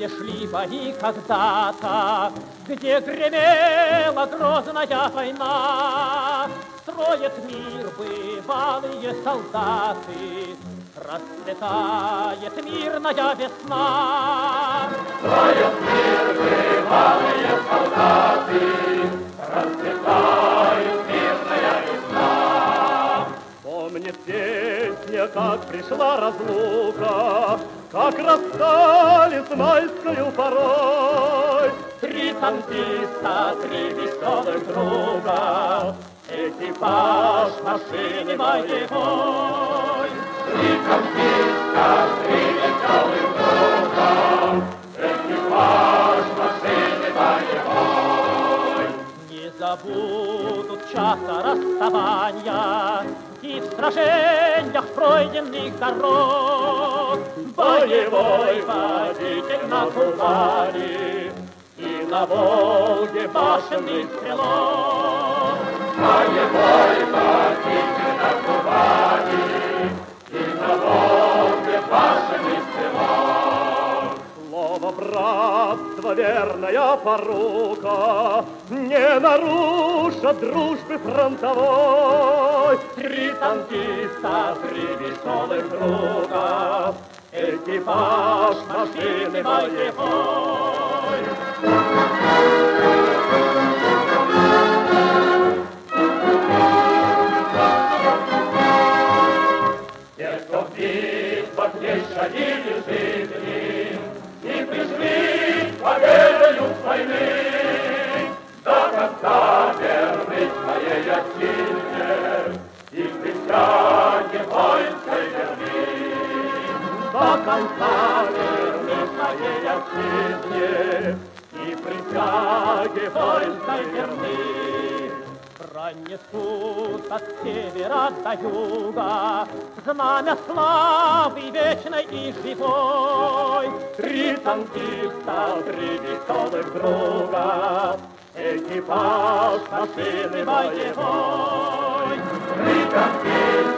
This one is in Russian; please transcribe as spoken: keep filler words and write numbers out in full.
Помнишь ли бои когда-то, где гремела грозная война? Строят мир бывалые солдаты, расцветает мирная весна. Строят мир бывалые солдаты, расцветает мирная весна. Помнит песня, как пришла разлука, как расстались майскою порой. Три танкиста, три веселых друга, экипаж машины боевой. Три танкиста, три веселых друга, экипаж машины боевой. Не забудут часа расставания и в сражениях пройденных дорог. Боевой водитель на Кубани и на Волге башенный стрелок. Боевой водитель на Кубани и на Волге башенный стрелок. Слово братства, верная порука, не нарушат дружбы фронтовой. Три танкиста, три веселых друга, экипаж машины боевой. Те, кто в битвах не щадили жизни и пришли победою с войны, до конца верны своей отчизне и присяге воинской верны. До конца верны своей отчизне и присяге воинской верны. Пронесут от севера до юга знамя славы вечной и живой. Три танкиста, три веселых друга, экипаж машины боевой. Три танкиста,